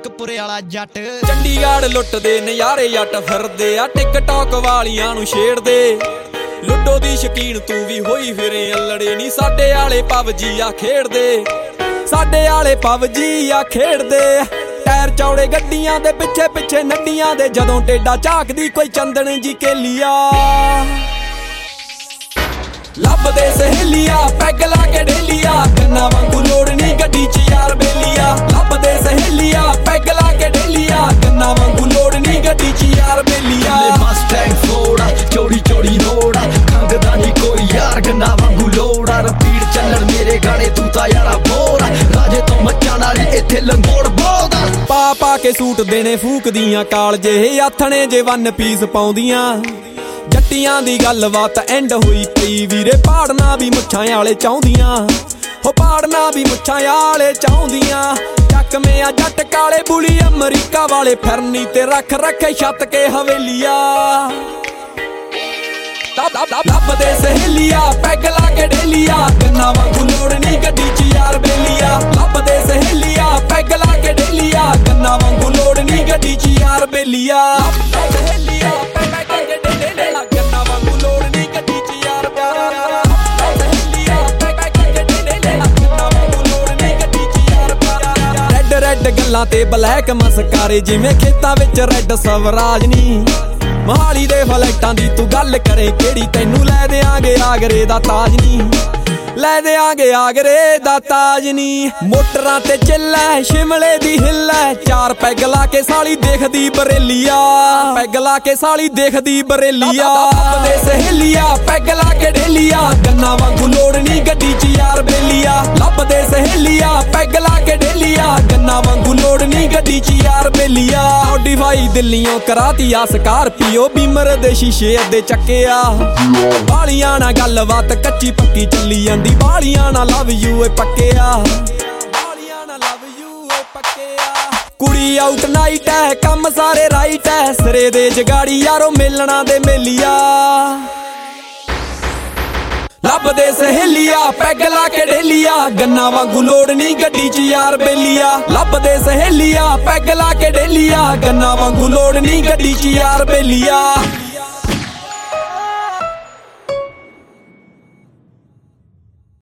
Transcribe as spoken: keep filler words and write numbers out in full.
ਮਾਲਕਪੁਰੇ ਵਾਲਾ ਜੱਟ ਚੰਡੀਗੜ੍ਹ ਲੁੱਟਦੇ ਨਜ਼ਾਰੇ ਜੱਟ ਫਿਰਦੇ ਆ ਟਿਕਟੌਕ ਵਾਲੀਆਂ ਨੂੰ ਛੇੜਦੇ ਲੁੱਡੋ ਦੀ ਸ਼ਕੀਨ ਤੂੰ ਵੀ ਹੋਈ ਫਿਰੇ ਅਲੜੇ ਨੀ ਸਾਡੇ ਆਲੇ ਪਬਜੀ ਆ ਖੇਡਦੇ ਸਾਡੇ ਆਲੇ ਪਬਜੀ ਆ ਖੇਡਦੇ ਟਾਇਰ ਚੌੜੇ ਗੱਡੀਆਂ ਦੇ ਪਿੱਛੇ ਪਿੱਛੇ ਨੱਡੀਆਂ ਦੇ ਜਦੋਂ ਟੇਡਾ ਝਾਕਦੀ ਕੋਈ ਚੰਦਨ ਜੀ ਕੇਲੀਆ ਲੱਭਦੇ ਸਹੇਲੀਆ ਪੈਗ ਲਾ ਕੇ ਢੇਲੀਆ ਕੰਨਾਂ ਵਾਂਗੂ ਲੋੜ ਨੀ ਗੱਡੀ ਚ ਯਾਰ ਬੇਲੀਆ ਲੱਭਦੇ ਸਹੇਲੀਆ ਪੈਗ ਲਾ ਕੇ ਢੇਲੀਆ ਕੰਨਾਂ ਵਾਂਗੂ ਲੋੜ ਨੀ ਗੱਡੀ ਚ ਯਾਰ ਬੇਲੀਆ ਮਸਟੈਂਗ ਫੋੜਾ ਚੋੜੀ ਚੋੜੀ ਰੋੜਾ ਖੰਗਦਾ ਨੀ ਕੋਈ ਯਾਰ ਕੰਨਾਂ ਵਾਂਗੂ ਲੋੜਾ ਰਪੀੜ ਚੱਲਣ ਮੇਰੇ ਗਾਣੇ ਤੂੰ ਤਾਂ ਯਾਰਾ ਬੋਰਾ ਰਾਜੇ ਤੋਂ ਮੱਚਾਂ ਵਾਲੀ ਇੱਥੇ ਲੰਗੋੜ ਬੋਲਦਾ ਪਾ ਪਾ ਕੇ ਸੂਟ ਦੇਣੇ ਫੂਕਦੀਆਂ ਕਾਲਜੇ ਆਥਣੇ ਜੇ ਵਨ ਪੀਸ ਪਾਉਂਦੀਆਂ ਜੱਟੀਆਂ ਦੀ ਗੱਲਬਾਤ ਐਂਡ ਹੋਈ ਪਈ ਵੀਰੇ ਪਾੜਨਾ ਵੀ ਮੁੱਛਾਂ ਵਾਲੇ ਚਾਹੁੰਦੀਆਂ ਹੋ ਪਾੜਨਾ ਵੀ ਮੁੱਛਾਂ ਵਾਲੇ ਚਾਹੁੰਦੀਆਂ ਚੱਕਵੇਂ ਆ ਜੱਟ ਕਾਲੇ ਬੁਲੀ ਅਮਰੀਕਾ ਵਾਲੇ ਫਿਰਨੀ ਤੇ ਰੱਖ ਰੱਖੇ ਛੱਤ ਕੇ ਹਵੇਲੀਆ ਲੱਭਦੇ ਸਹੇਲੀਆ ਪੈਗ ਲਾ ਕੇ ਢੇਲੀਆ ਕੰਨਾਂ ਵਾਂਗੂ ਲੋੜ ਨੀ ਗੱਡੀ ਚ ਯਾਰ ਬੇਲੀਆ ਲੱਭਦੇ ਸਹੇਲੀਆ ਪੈਗ ਲਾ ਕੇ ਢੇਲੀਆ ਕੰਨਾਂ ਵਾਂਗੂ ਲੋੜ ਨੀ ਗੱਡੀ ਚ ਯਾਰ ਬੇਲੀਆ ਸਹੇਲੀਆ ਪੈਗ ਲਾ ਕੇ ਢੇਲੀਆ ਕੰਨਾਂ ਵਾਂਗੂ ਲੋੜ ਨੀ ਗੱਡੀ ਚ ਯਾਰ ਬੇਲੀਆ ਸਹੇਲੀਆ ਪੈਗ ਲਾ ਕੇ ਢੇਲੀਆ ਕੰਨਾਂ ਵਾਂਗੂ ਲੋੜ ਨੀ ਗੱਡੀ ਚ ਯਾਰ ਬੇਲੀਆ ਰੈੱਡ ਰੈੱਡ ਗੱਲਾਂ ਤੇ ਬਲੈਕ ਮਸਕਾਰੇ ਜਿਵੇਂ ਖੇਤਾਂ ਵਿੱਚ ਰੈੱਡ ਸਵਰਾਜ ਨੀ ਮਹਾਲੀ ਦੇ ਫਲੈਟਾਂ ਦੀ ਤੂੰ ਗੱਲ ਕਰੇ ਕਿਹੜੀ ਤੈਨੂੰ ਲੈ ਦੇਾਂਗੇ ਆਗਰੇ ਦਾ ਤਾਜ ਨੀ ਲੈ ਦੇਾਂਗੇ ਆਗਰੇ ਦਾ ਤਾਜ ਨੀ ਮੋਟਰਾਂ ਤੇ ਚੱਲੈ ਸ਼ਿਮਲੇ ਦੀ ਹਿੱਲੈ ਚਾਰ ਪੈਗ ਲਾ ਕੇ ਸਾਲੀ ਦੇਖਦੀ ਬਰੇਲੀਆ ਪੈਗ ਲਾ ਕੇ ਸਾਲੀ ਦੇਖਦੀ ਬਰੇਲੀਆ ਲੱਭਦੇ ਸਹੇਲੀਆ ਪੈਗ ਲਾ ਕੇ ਢੇਲੀਆ ਕੰਨਾਂ ਵਾਂਗੂ ਲੋੜ ਨੀ ਗੱਡੀ ਚ ਯਾਰ ਬੇਲੀਆ ਲੱਭਦੇ ਸਹੇਲੀਆ ਪੈਗ ਲਾ ਕੇ ਢੇਲੀਆ ਕੰਨਾਂ ਵਾਂਗੂ ਲੋੜ ਨੀ ਗੱਡੀ ਚ ਯਾਰ ਬੇਲੀਆ ਮੋਡੀਫਾਈ ਦਿੱਲੀਓਂ ਕਰਾਤੀ ਆ ਸਕਾਰਪੀਓ ਬੀਮਰ ਦੇ ਸ਼ੀਸ਼ੇ ਅੱਧੇ ਚੱਕਿਆ ਬਾਲੀਆਂ ਨਾਲ ਗੱਲਬਾਤ ਕੱਚੀ ਪੱਕੀ ਚੱਲੀ ਜਾਂਦੀ ਬਾਲੀਆਂ ਨਾਲ ਲਵ ਯੂ ਏ ਪੱਕਿਆ ਬਾਲੀਆਂ ਨਾਲ ਲਵ ਯੂ ਏ ਪੱਕਿਆ ਕੁੜੀ ਆਊਟ ਨਾਈਟ ਐ ਕੰਮ ਸਾਰੇ ਰਾਈਟ ਐ ਸਿਰੇ ਦੇ ਜਗਾੜੀ ਯਾਰੋ ਮੇਲਣਾ ਦੇ ਮੇਲੀਆ ਲੱਭਦੇ ਸਹੇਲੀਆ ਪੈਗ ਲਾ ਕੇ ਢੇਲੀਆ ਗੰਨਾ ਵਾਂਗੂ ਲੋੜ ਨੀ ਗੱਡੀ ਚ ਯਾਰ ਬੇਲੀਆ ਲੱਭਦੇ ਸਹੇਲੀਆ ਪੈਗ ਲਾ ਕੇ ਢੇਲੀਆ ਗੰਨਾ ਵਾਂਗੂ ਲੋੜ ਨੀ ਗੱਡੀ ਚ ਯਾਰ ਬੇਲੀਆ